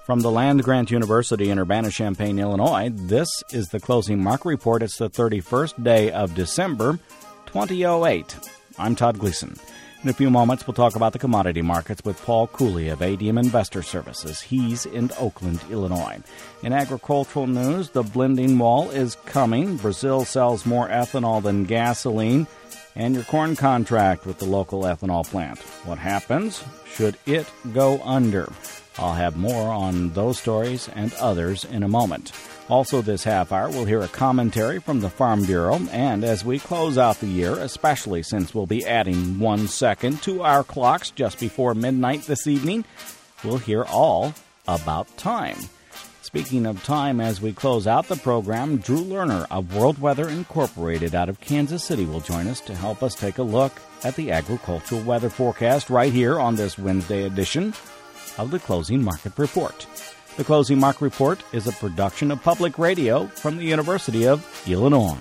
From the land-grant University in Urbana-Champaign, Illinois, this is the Closing Market Report. It's the 31st day of December, 2008. I'm Todd Gleason. In a few moments, we'll talk about the commodity markets with Paul Cooley of ADM Investor Services. He's in Oakland, Illinois. In agricultural news, the blending wall is coming. Brazil sells more ethanol than gasoline. And your corn contract with the local ethanol plant. What happens? Should it go under? I'll have more on those stories and others in a moment. Also this half hour, we'll hear a commentary from the Farm Bureau. And as we close out the year, especially since we'll be adding 1 second to our clocks just before midnight this evening, we'll hear all about time. Speaking of time, as we close out the program, Drew Lerner of World Weather Incorporated out of Kansas City will join us to help us take a look at the agricultural weather forecast right here on this Wednesday edition of the Closing Market Report. The Closing Market Report is a production of Public Radio from the University of Illinois.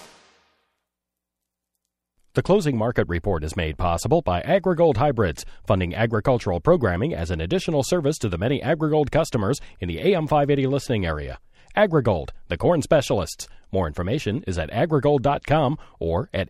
The Closing Market Report is made possible by AgriGold Hybrids, funding agricultural programming as an additional service to the many AgriGold customers in the AM 580 listening area. AgriGold, the corn specialists. More information is at agrigold.com or at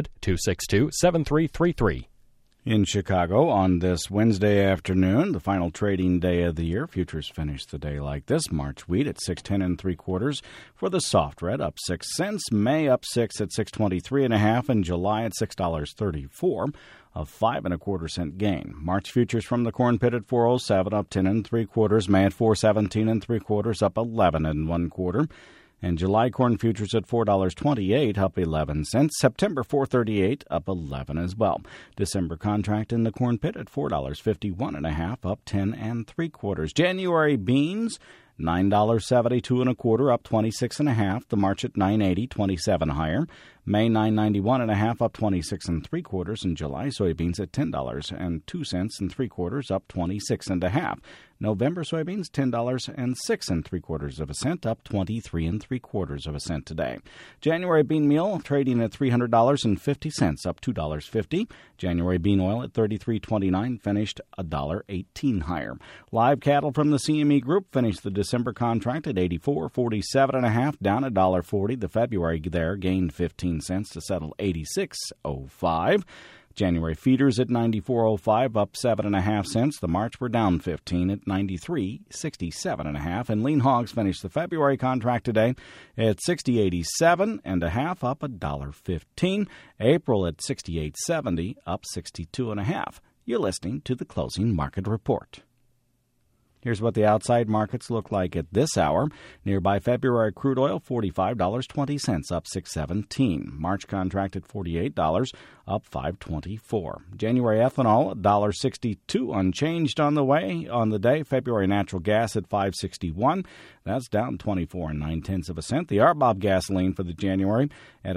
800-262-7333. In Chicago on this Wednesday afternoon, the final trading day of the year, futures finished the day like this. March wheat at 6.10 3/4 for the soft red, up 6 cents. May up 6 at 6.23 1/2, and July at $6.34, a 5 1/4 cent gain. March futures from the corn pit at 4.07, up 10 3/4. May at 4.17 3/4, up 11 1/4. And July corn futures at $4.28, up 11 cents. September 4.38, up 11 as well. December contract in the corn pit at $4.51 1/2, up 10 3/4. January beans, $9.72 1/4, up 26 1/2. The March at $9.80, 27 higher. May $9.91 1/2, up 26 3/4. And July soybeans at $10.02 3/4, up 26 1/2. November soybeans $10.06 3/4 up 23 3/4 cent today. January bean meal trading at $300.50, up $2.50. January bean oil at $33.29, finished $1.18 higher. Live cattle from the CME Group finished the December contract at $84.47 1/2, down $1.40. The February there gained 15 cents to settle $86.05. January feeders at $94.05, up 7 1/2 cents. The March were down 15 at $93.67 1/2. And lean hogs finished the February contract today at $60.87 1/2, up $1.15. April at $68.70, up 62 1/2. You're listening to the Closing Market Report. Here's what the outside markets look like at this hour. Nearby February crude oil, $45.20, up $6.17. March contract at $48, up $5.24. January ethanol, $1.62, unchanged on the way. On the day, February natural gas at $5.61. That's down 24 9/10 cent. The RBOB gasoline for the January at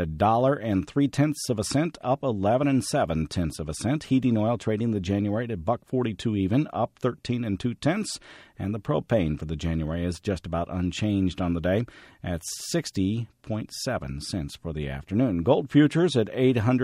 $1.03, up 11 7/10 cent. Heating oil trading the January at $1.42 even, up 13 2/10. And the propane for the January is just about unchanged on the day at 60.7 cents for the afternoon. Gold futures at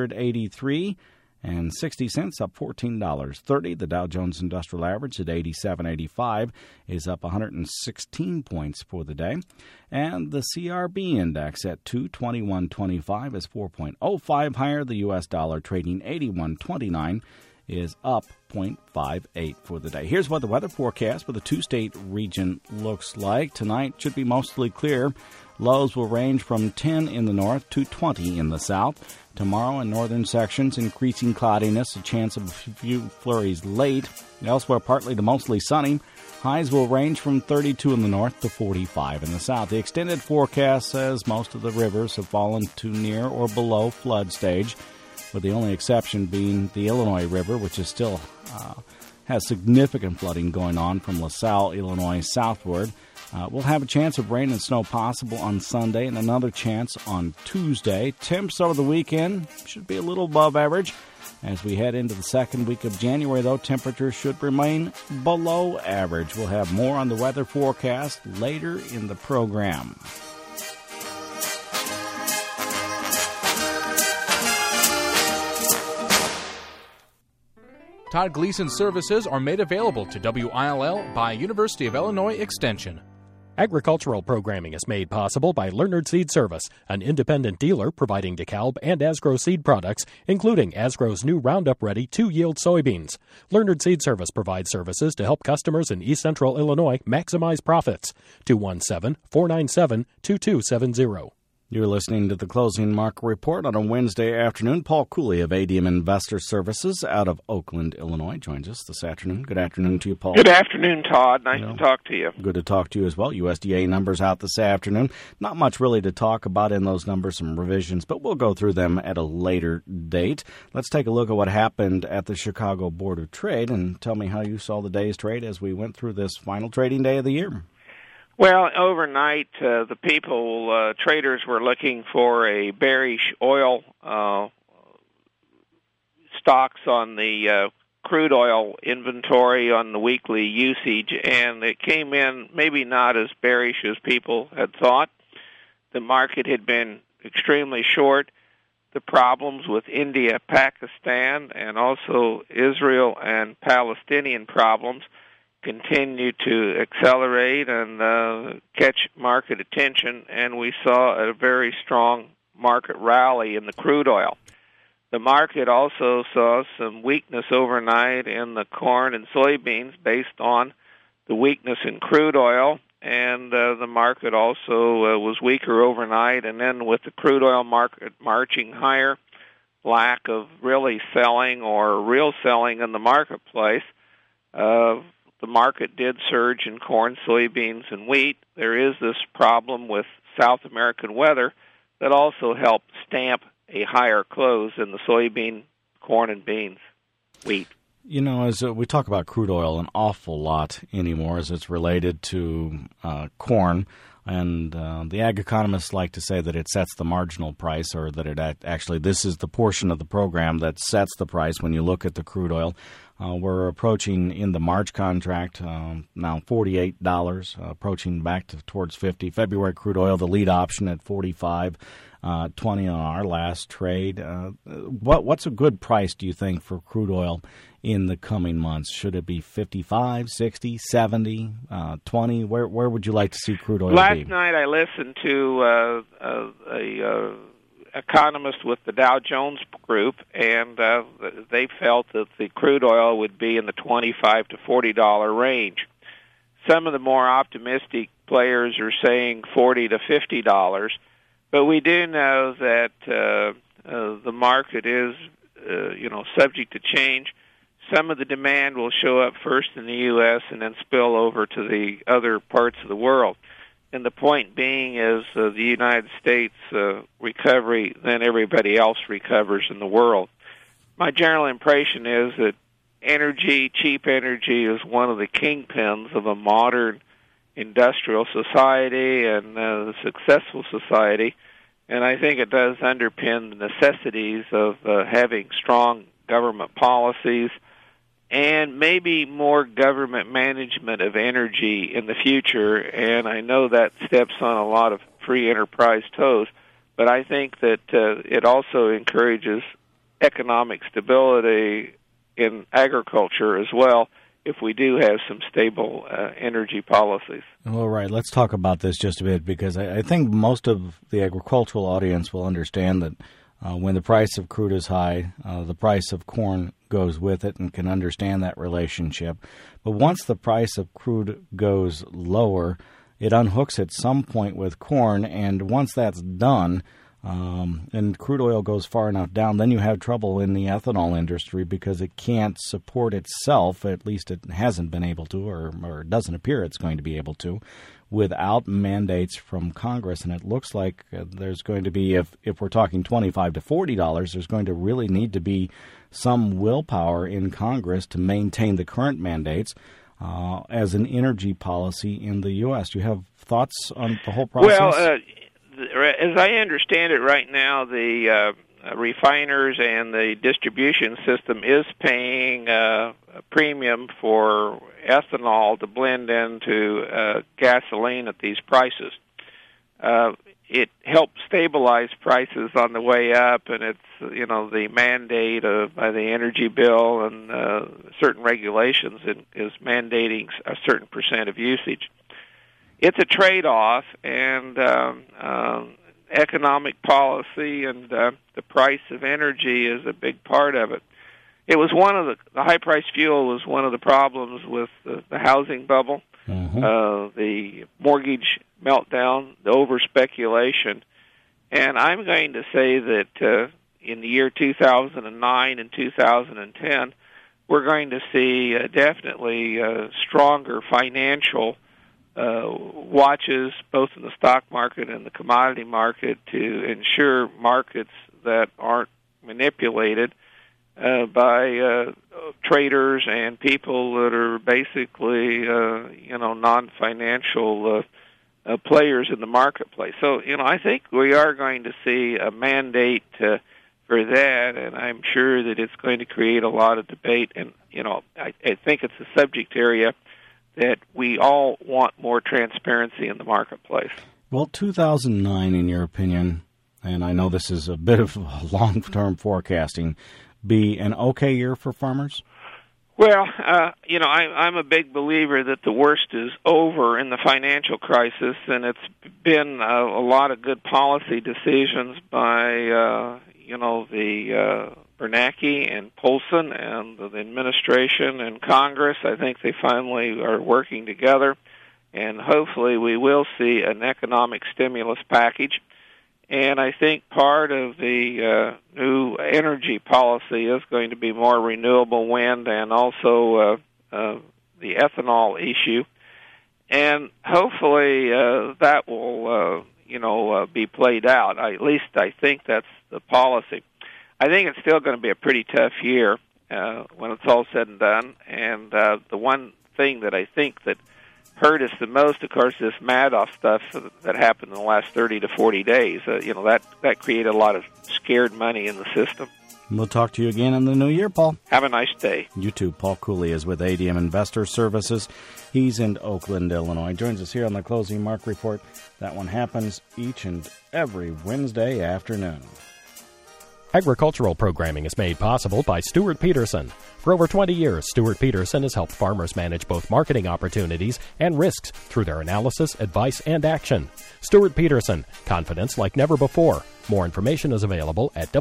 $883.60, up $14.30. The Dow Jones Industrial Average at 87.85 is up 116 points for the day. And the CRB Index at 221.25 is 4.05 higher. The U.S. dollar trading 81.29 is up 0.58 for the day. Here's what the weather forecast for the two-state region looks like. Tonight should be mostly clear. Lows will range from 10 in the north to 20 in the south. Tomorrow in northern sections, increasing cloudiness, a chance of a few flurries late. Elsewhere, partly to mostly sunny. Highs will range from 32 in the north to 45 in the south. The extended forecast says most of the rivers have fallen to near or below flood stage, with the only exception being the Illinois River, which is still has significant flooding going on from LaSalle, Illinois, southward. We'll have a chance of rain and snow possible on Sunday and another chance on Tuesday. Temps over the weekend should be a little above average. As we head into the second week of January, though, temperatures should remain below average. We'll have more on the weather forecast later in the program. Todd Gleason services are made available to WILL by University of Illinois Extension. Agricultural programming is made possible by Leonard Seed Service, an independent dealer providing DeKalb and Asgrow seed products, including Asgrow's new Roundup Ready 2-yield soybeans. Leonard Seed Service provides services to help customers in East Central Illinois maximize profits. 217-497-2270. You're listening to the Closing Market Report on a Wednesday afternoon. Paul Cooley of ADM Investor Services out of Oakland, Illinois, joins us this afternoon. Good afternoon to you, Paul. Good afternoon, Todd. Nice to talk to you. Good to talk to you as well. USDA numbers out this afternoon. Not much really to talk about in those numbers, some revisions, but we'll go through them at a later date. Let's take a look at what happened at the Chicago Board of Trade and tell me how you saw the day's trade as we went through this final trading day of the year. Well, overnight, the traders were looking for a bearish oil stocks on the crude oil inventory on the weekly usage, and it came in maybe not as bearish as people had thought. The market had been extremely short. The problems with India, Pakistan, and also Israel and Palestinian problems continue to accelerate and catch market attention, and we saw a very strong market rally in the crude oil. The market also saw some weakness overnight in the corn and soybeans based on the weakness in crude oil, and the market also was weaker overnight, and then with the crude oil market marching higher, lack of really selling or real selling in the marketplace, the market did surge in corn, soybeans, and wheat. There is this problem with South American weather that also helped stamp a higher close in the soybean, corn, and beans, wheat. You know, as we talk about crude oil an awful lot anymore as it's related to corn, and the ag economists like to say that it sets the marginal price, or that it actually, this is the portion of the program that sets the price when you look at the crude oil. We're approaching in the March contract now $48, approaching back towards $50. February crude oil, the lead option at $45.20 on our last trade. What's a good price, do you think, for crude oil in the coming months? Should it be 55, 60, 70, 20? Where would you like to see crude oil be? Last night I listened to a economist with the Dow Jones Group, and they felt that the crude oil would be in the $25 to $40 range. Some of the more optimistic players are saying $40 to $50, but we do know that the market is, subject to change. Some of the demand will show up first in the U.S. and then spill over to the other parts of the world. And the point being is the United States recovery, then everybody else recovers in the world. My general impression is that cheap energy, is one of the kingpins of a modern industrial society and a successful society. And I think it does underpin the necessities of having strong government policies and maybe more government management of energy in the future. And I know that steps on a lot of free enterprise toes, but I think that it also encourages economic stability in agriculture as well if we do have some stable energy policies. All right, let's talk about this just a bit, because I think most of the agricultural audience will understand that when the price of crude is high, the price of corn goes with it, and can understand that relationship. But once the price of crude goes lower, it unhooks at some point with corn, and once that's done, and crude oil goes far enough down, then you have trouble in the ethanol industry because it can't support itself, at least it hasn't been able to, or it doesn't appear it's going to be able to, without mandates from Congress. And it looks like there's going to be, if we're talking $25 to $40, there's going to really need to be some willpower in Congress to maintain the current mandates as an energy policy in the U.S. Do you have thoughts on the whole process? Well, as I understand it right now, the refiners and the distribution system is paying a premium for ethanol to blend into gasoline at these prices. it helped stabilize prices on the way up, and it's the mandate by the energy bill and certain regulations is mandating a certain percent of usage. It's a trade-off, and economic policy and the price of energy is a big part of it. It was one of the high-priced fuel was one of the problems with the housing bubble. The mortgage meltdown, the over-speculation. And I'm going to say that in the year 2009 and 2010, we're going to see definitely stronger financial watches, both in the stock market and the commodity market, to ensure markets that aren't manipulated by traders and people that are basically, non-financial players in the marketplace. So, I think we are going to see a mandate for that, and I'm sure that it's going to create a lot of debate. And, I think it's a subject area that we all want more transparency in the marketplace. Well, 2009, in your opinion, and I know this is a bit of long-term forecasting, be an okay year for farmers? Well, I'm a big believer that the worst is over in the financial crisis, and it's been a lot of good policy decisions by, the Bernanke and Paulson and the administration and Congress. I think they finally are working together, and hopefully we will see an economic stimulus package. And I think part of the new energy policy is going to be more renewable wind and also the ethanol issue. And hopefully that will, be played out. At least I think that's the policy. I think it's still going to be a pretty tough year when it's all said and done. And the one thing that I think that hurt us the most, of course, this Madoff stuff that happened in the last 30 to 40 days. That created a lot of scared money in the system. We'll talk to you again in the new year, Paul. Have a nice day. You too. Paul Cooley is with ADM Investor Services. He's in Oakland, Illinois. Joins us here on the Closing Mark Report. That one happens each and every Wednesday afternoon. Agricultural programming is made possible by Stuart Peterson. For over 20 years, Stuart Peterson has helped farmers manage both marketing opportunities and risks through their analysis, advice, and action. Stuart Peterson, confidence like never before. More information is available at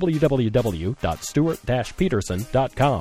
www.stuart-peterson.com.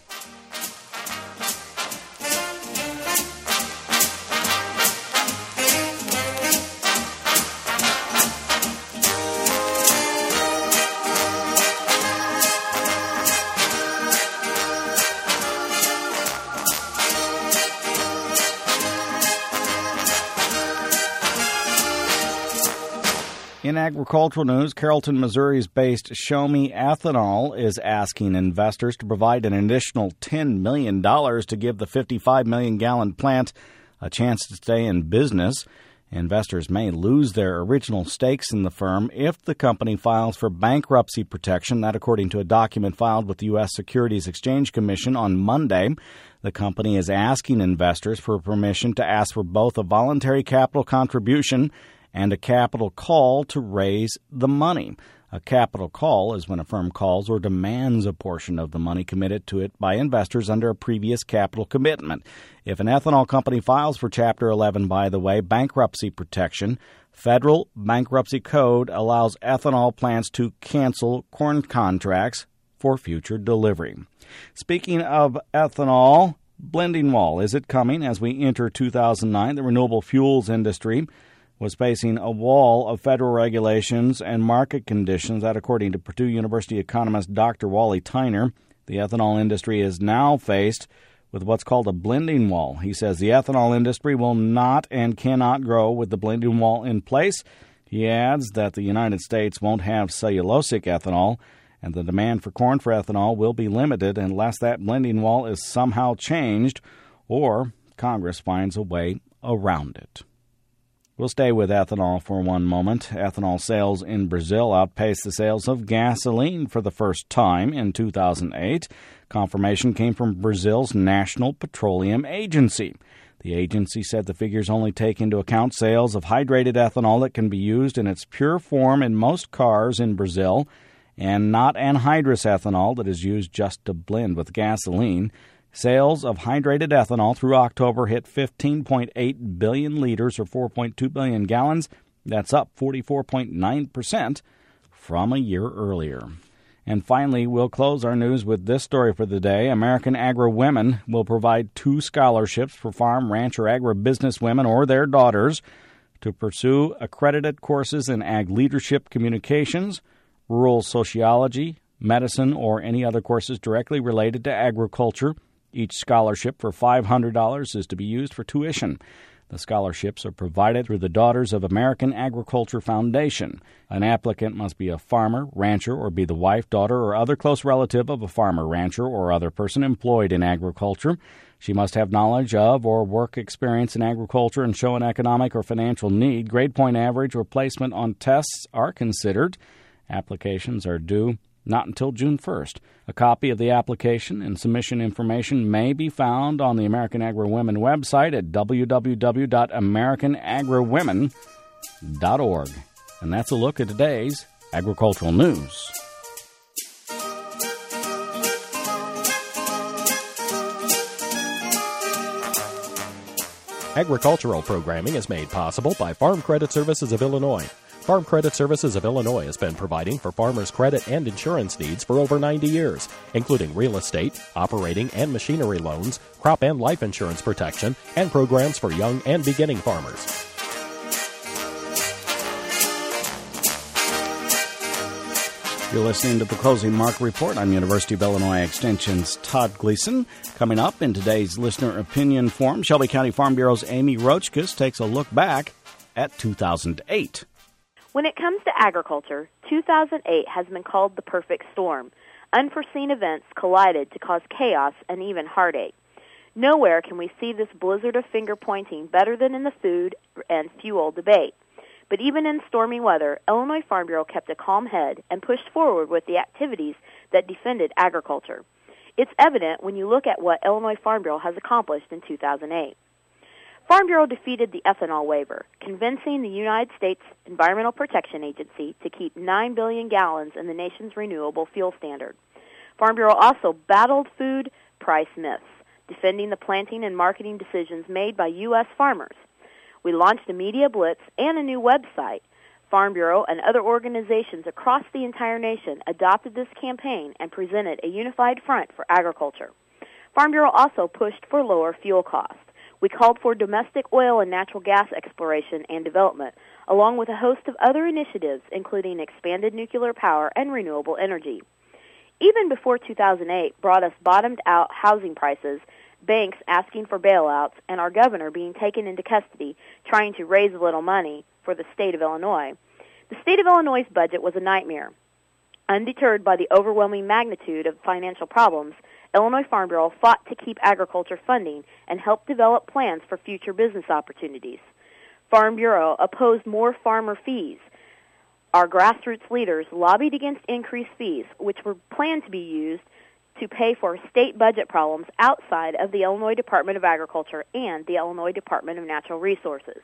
In agricultural news, Carrollton, Missouri-based Show Me Ethanol is asking investors to provide an additional $10 million to give the 55 million-gallon plant a chance to stay in business. Investors may lose their original stakes in the firm if the company files for bankruptcy protection. That, according to a document filed with the U.S. Securities Exchange Commission on Monday. The company is asking investors for permission to ask for both a voluntary capital contribution and a capital call to raise the money. A capital call is when a firm calls or demands a portion of the money committed to it by investors under a previous capital commitment. If an ethanol company files for Chapter 11, by the way, bankruptcy protection, Federal Bankruptcy Code allows ethanol plants to cancel corn contracts for future delivery. Speaking of ethanol, blending wall, is it coming? As we enter 2009, the renewable fuels industry was facing a wall of federal regulations and market conditions that, according to Purdue University economist Dr. Wally Tyner, the ethanol industry is now faced with what's called a blending wall. He says the ethanol industry will not and cannot grow with the blending wall in place. He adds that the United States won't have cellulosic ethanol, and the demand for corn for ethanol will be limited unless that blending wall is somehow changed or Congress finds a way around it. We'll stay with ethanol for one moment. Ethanol sales in Brazil outpaced the sales of gasoline for the first time in 2008. Confirmation came from Brazil's National Petroleum Agency. The agency said the figures only take into account sales of hydrated ethanol that can be used in its pure form in most cars in Brazil, and not anhydrous ethanol that is used just to blend with gasoline. Sales of hydrated ethanol through October hit 15.8 billion liters, or 4.2 billion gallons. That's up 44.9% from a year earlier. And finally, we'll close our news with this story for the day. American Agri-Women will provide 2 scholarships for farm, ranch, or agribusiness women or their daughters to pursue accredited courses in ag leadership communications, rural sociology, medicine, or any other courses directly related to agriculture. Each scholarship for $500 is to be used for tuition. The scholarships are provided through the Daughters of American Agriculture Foundation. An applicant must be a farmer, rancher, or be the wife, daughter, or other close relative of a farmer, rancher, or other person employed in agriculture. She must have knowledge of or work experience in agriculture and show an economic or financial need. Grade point average or placement on tests are considered. Applications are due not until June 1st. A copy of the application and submission information may be found on the American Agri-Women website at www.americanagriwomen.org. And that's a look at today's agricultural news. Agricultural programming is made possible by Farm Credit Services of Illinois. Farm Credit Services of Illinois has been providing for farmers' credit and insurance needs for over 90 years, including real estate, operating and machinery loans, crop and life insurance protection, and programs for young and beginning farmers. You're listening to the Closing Market Report. I'm University of Illinois Extension's Todd Gleason. Coming up in today's Listener Opinion Forum, Shelby County Farm Bureau's Amy Roachkus takes a look back at 2008. When it comes to agriculture, 2008 has been called the perfect storm. Unforeseen events collided to cause chaos and even heartache. Nowhere can we see this blizzard of finger-pointing better than in the food and fuel debate. But even in stormy weather, Illinois Farm Bureau kept a calm head and pushed forward with the activities that defended agriculture. It's evident when you look at what Illinois Farm Bureau has accomplished in 2008. Farm Bureau defeated the ethanol waiver, convincing the United States Environmental Protection Agency to keep 9 billion gallons in the nation's renewable fuel standard. Farm Bureau also battled food price myths, defending the planting and marketing decisions made by U.S. farmers. We launched a media blitz and a new website. Farm Bureau and other organizations across the entire nation adopted this campaign and presented a unified front for agriculture. Farm Bureau also pushed for lower fuel costs. We called for domestic oil and natural gas exploration and development, along with a host of other initiatives, including expanded nuclear power and renewable energy. Even before 2008 brought us bottomed-out housing prices, banks asking for bailouts, and our governor being taken into custody trying to raise a little money for the state of Illinois, the state of Illinois' budget was a nightmare. Undeterred by the overwhelming magnitude of financial problems, Illinois Farm Bureau fought to keep agriculture funding and helped develop plans for future business opportunities. Farm Bureau opposed more farmer fees. Our grassroots leaders lobbied against increased fees, which were planned to be used to pay for state budget problems outside of the Illinois Department of Agriculture and the Illinois Department of Natural Resources.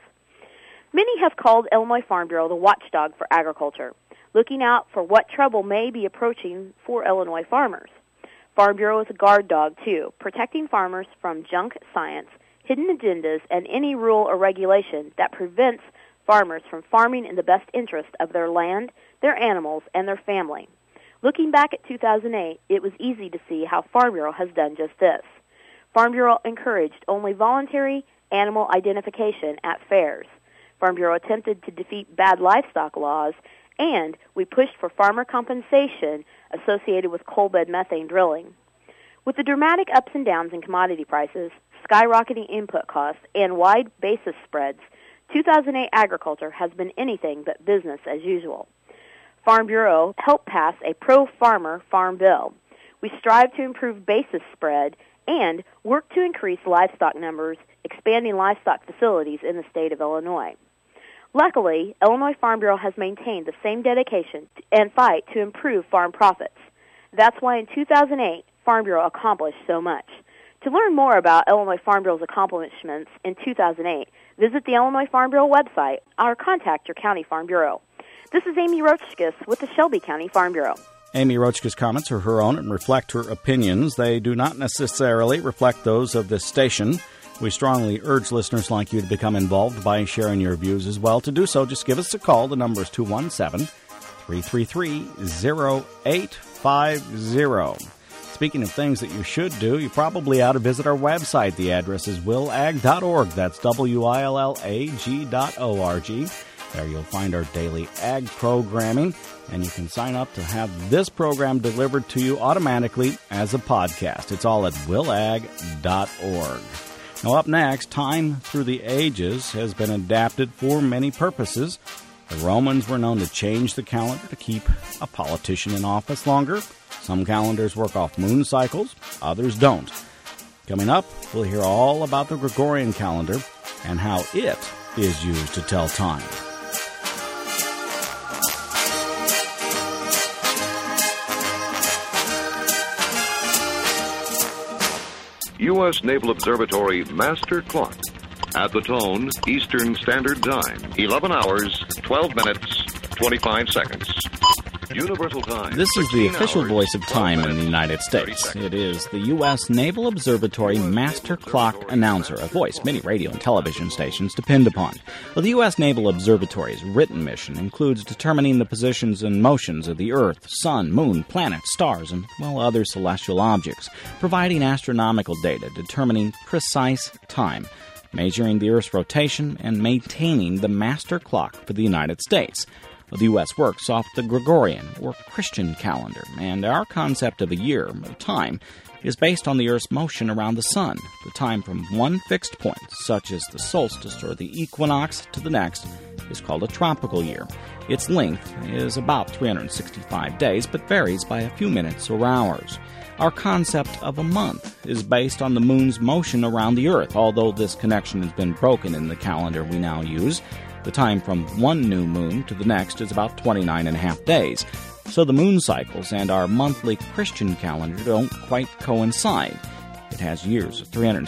Many have called Illinois Farm Bureau the watchdog for agriculture, looking out for what trouble may be approaching for Illinois farmers. Farm Bureau is a guard dog, too, protecting farmers from junk science, hidden agendas, and any rule or regulation that prevents farmers from farming in the best interest of their land, their animals, and their family. Looking back at 2008, it was easy to see how Farm Bureau has done just this. Farm Bureau encouraged only voluntary animal identification at fairs. Farm Bureau attempted to defeat bad livestock laws, and we pushed for farmer compensation associated with coal bed methane drilling. With the dramatic ups and downs in commodity prices, skyrocketing input costs, and wide basis spreads, 2008 agriculture has been anything but business as usual. Farm Bureau helped pass a pro-farmer farm bill. We strive to improve basis spread and work to increase livestock numbers, expanding livestock facilities in the state of Illinois. Luckily, Illinois Farm Bureau has maintained the same dedication and fight to improve farm profits. That's why in 2008, Farm Bureau accomplished so much. To learn more about Illinois Farm Bureau's accomplishments in 2008, visit the Illinois Farm Bureau website or contact your county farm bureau. This is Amy Roachkis with the Shelby County Farm Bureau. Amy Roachkis' comments are her own and reflect her opinions. They do not necessarily reflect those of this station. We strongly urge listeners like you to become involved by sharing your views as well. To do so, just give us a call. The number is 217-333-0850. Speaking of things that you should do, you probably ought to visit our website. The address is willag.org. That's willag.org. There you'll find our daily ag programming, and you can sign up to have this program delivered to you automatically as a podcast. It's all at willag.org. Now up next, time through the ages has been adapted for many purposes. The Romans were known to change the calendar to keep a politician in office longer. Some calendars work off moon cycles, others don't. Coming up, we'll hear all about the Gregorian calendar and how it is used to tell time. U.S. Naval Observatory Master Clock. At the tone, Eastern Standard Time, 11 hours, 12 minutes, 25 seconds. Universal Time. This is the official voice of time in the United States. It is the U.S. Naval Observatory Master Clock Announcer, a voice many radio and television stations depend upon. Well, the U.S. Naval Observatory's written mission includes determining the positions and motions of the Earth, Sun, Moon, planets, stars, and, other celestial objects, providing astronomical data determining precise time, measuring the Earth's rotation, and maintaining the master clock for the United States. The U.S. works off the Gregorian, or Christian calendar, and our concept of a year, time, is based on the Earth's motion around the Sun. The time from one fixed point, such as the solstice or the equinox, to the next, is called a tropical year. Its length is about 365 days, but varies by a few minutes or hours. Our concept of a month is based on the moon's motion around the Earth, although this connection has been broken in the calendar we now use. The time from one new moon to the next is about 29 and a half days. So the moon cycles and our monthly Christian calendar don't quite coincide. It has years of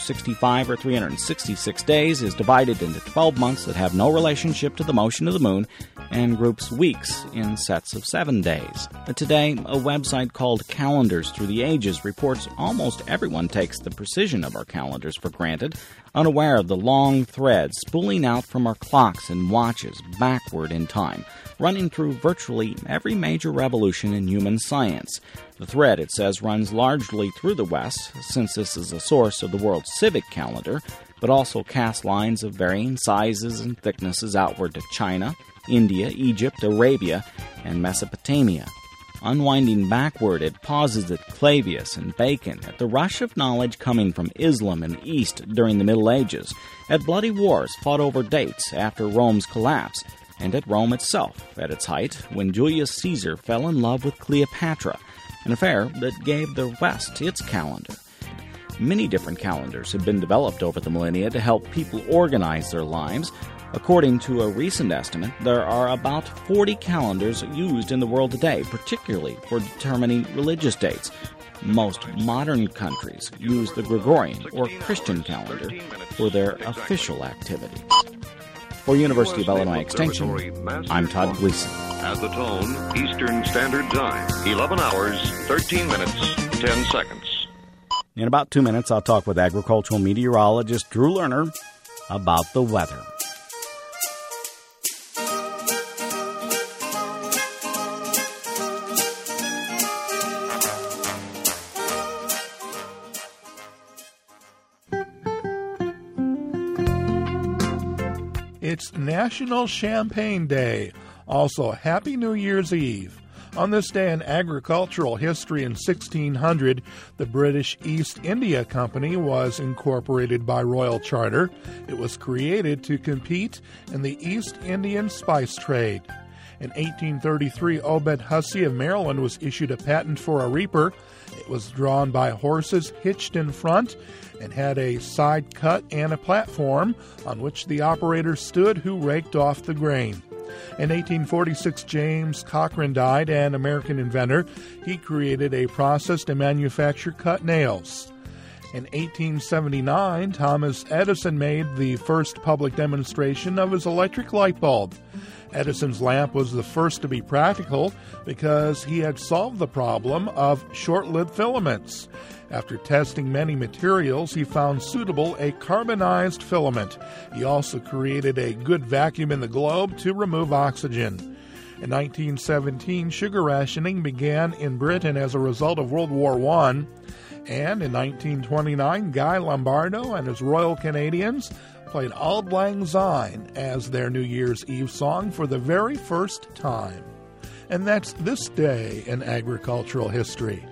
365 or 366 days, is divided into 12 months that have no relationship to the motion of the moon, and groups weeks in sets of 7 days. Today, a website called Calendars Through the Ages reports almost everyone takes the precision of our calendars for granted, unaware of the long threads spooling out from our clocks and watches backward in time, running through virtually every major revolution in human science. The thread, it says, runs largely through the West, since this is the source of the world's civic calendar, but also casts lines of varying sizes and thicknesses outward to China, India, Egypt, Arabia, and Mesopotamia. Unwinding backward, it pauses at Clavius and Bacon, at the rush of knowledge coming from Islam and East during the Middle Ages, at bloody wars fought over dates after Rome's collapse, and at Rome itself, at its height, when Julius Caesar fell in love with Cleopatra, an affair that gave the West its calendar. Many different calendars have been developed over the millennia to help people organize their lives. According to a recent estimate, there are about 40 calendars used in the world today, particularly for determining religious dates. Most modern countries use the Gregorian or Christian calendar for their official activities. For University of Illinois Extension, I'm Todd Gleason. At the tone, Eastern Standard Time, 11 hours, 13 minutes, 10 seconds. In about 2 minutes, I'll talk with agricultural meteorologist Drew Lerner about the weather. It's National Champagne Day. Also, Happy New Year's Eve. On this day in agricultural history in 1600, the British East India Company was incorporated by royal charter. It was created to compete in the East Indian spice trade. In 1833, Obed Hussey of Maryland was issued a patent for a reaper. It was drawn by horses hitched in front and had a side cut and a platform on which the operator stood who raked off the grain. In 1846, James Cochran died, an American inventor. He created a process to manufacture cut nails. In 1879, Thomas Edison made the first public demonstration of his electric light bulb. Edison's lamp was the first to be practical because he had solved the problem of short-lived filaments. After testing many materials, he found suitable a carbonized filament. He also created a good vacuum in the globe to remove oxygen. In 1917, sugar rationing began in Britain as a result of World War I. And in 1929, Guy Lombardo and his Royal Canadians played Auld Lang Syne as their New Year's Eve song for the very first time. And that's this day in agricultural history.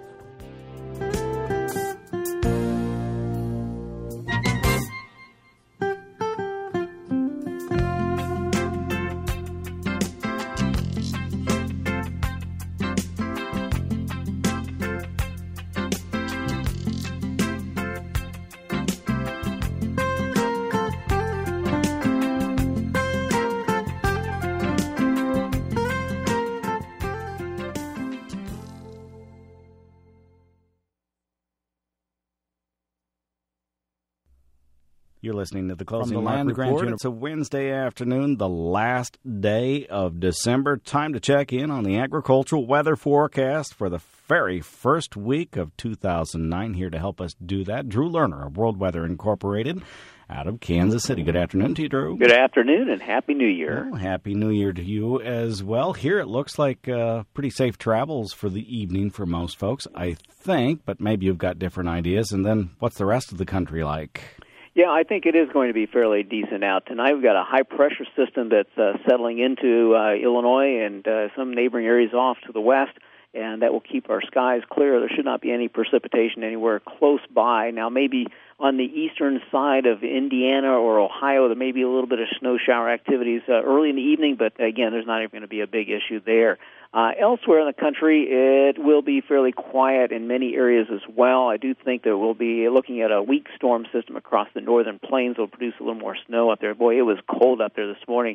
You're listening to the Closing Land Report. It's a Wednesday afternoon, the last day of December. Time to check in on the agricultural weather forecast for the very first week of 2009. Here to help us do that, Drew Lerner of World Weather Incorporated out of Kansas City. Good afternoon to you, Drew. Good afternoon and Happy New Year. Well, Happy New Year to you as well. Here it looks like pretty safe travels for the evening for most folks, I think, but maybe you've got different ideas. And then what's the rest of the country like? Yeah, I think it is going to be fairly decent out tonight. We've got a high-pressure system that's settling into Illinois and some neighboring areas off to the west, and that will keep our skies clear. There should not be any precipitation anywhere close by. Now, maybe on the eastern side of Indiana or Ohio, there may be a little bit of snow shower activities early in the evening, but again, there's not even going to be a big issue there. Elsewhere in the country, it will be fairly quiet in many areas as well. I do think that we'll be looking at a weak storm system across the northern plains that will produce a little more snow up there. Boy, it was cold up there this morning,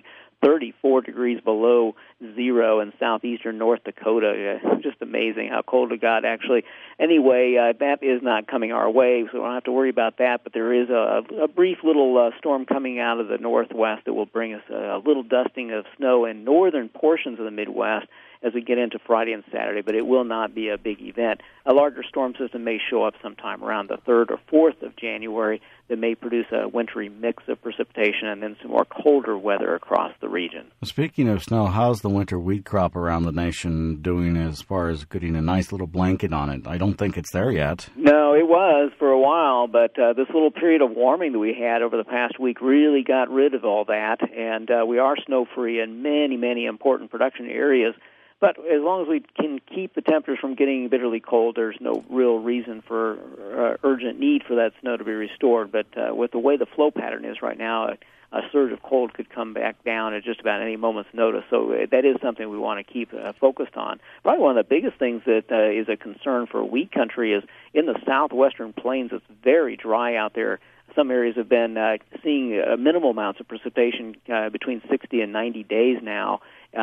34 degrees below zero in southeastern North Dakota. Just amazing how cold it got, actually. Anyway, that is not coming our way, so we don't have to worry about that, but there is a brief little storm coming out of the northwest that will bring us a little dusting of snow in northern portions of the Midwest as we get into Friday and Saturday, but it will not be a big event. A larger storm system may show up sometime around the 3rd or 4th of January that may produce a wintry mix of precipitation and then some more colder weather across the region. Speaking of snow, how's the winter wheat crop around the nation doing as far as getting a nice little blanket on it? I don't think it's there yet. No, it was for a while, but this little period of warming that we had over the past week really got rid of all that, and we are snow-free in many, many important production areas. But as long as we can keep the temperatures from getting bitterly cold, there's no real reason for urgent need for that snow to be restored. But with the way the flow pattern is right now, a surge of cold could come back down at just about any moment's notice. So that is something we want to keep focused on. Probably one of the biggest things that is a concern for wheat country is in the southwestern plains. It's very dry out there. Some areas have been seeing minimal amounts of precipitation between 60 and 90 days now.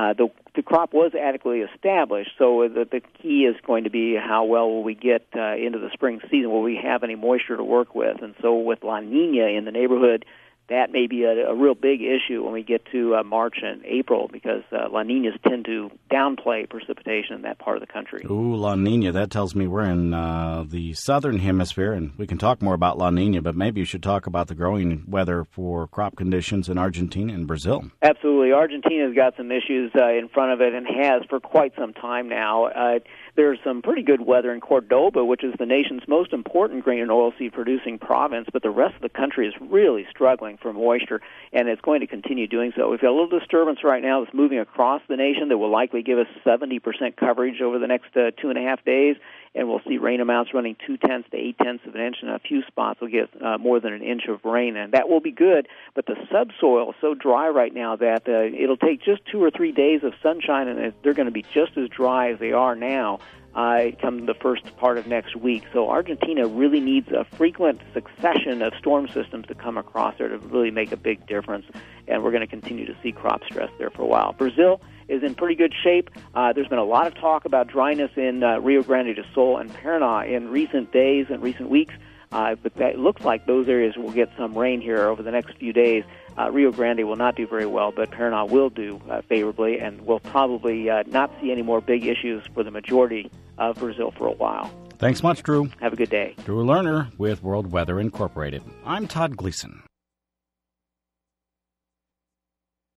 The crop was adequately established, so the key is going to be how well will we get into the spring season. Will we have any moisture to work with? And so with La Niña in the neighborhood, that may be a real big issue when we get to March and April because La Niñas tend to downplay precipitation in that part of the country. Ooh, La Niña, that tells me we're in the southern hemisphere, and we can talk more about La Niña, but maybe you should talk about the growing weather for crop conditions in Argentina and Brazil. Absolutely. Argentina's got some issues in front of it and has for quite some time now. There's some pretty good weather in Cordoba, which is the nation's most important grain and oilseed producing province, but the rest of the country is really struggling for moisture, and it's going to continue doing so. We've got a little disturbance right now that's moving across the nation that will likely give us 70% coverage over the next 2.5 days, and we'll see rain amounts running 0.2 to 0.8 of an inch, and a few spots will get more than an inch of rain, and that will be good, but the subsoil is so dry right now that it'll take just 2 or 3 days of sunshine, and they're going to be just as dry as they are now come the first part of next week. So Argentina really needs a frequent succession of storm systems to come across there to really make a big difference, and we're going to continue to see crop stress there for a while. Brazil is in pretty good shape. There's been a lot of talk about dryness in Rio Grande do Sul and Paraná in recent days and recent weeks. but it looks like those areas will get some rain here over the next few days. Rio Grande will not do very well, but Paraná will do favorably, and we'll probably not see any more big issues for the majority of Brazil for a while. Thanks much, Drew. Have a good day. Drew Lerner with World Weather Incorporated. I'm Todd Gleason.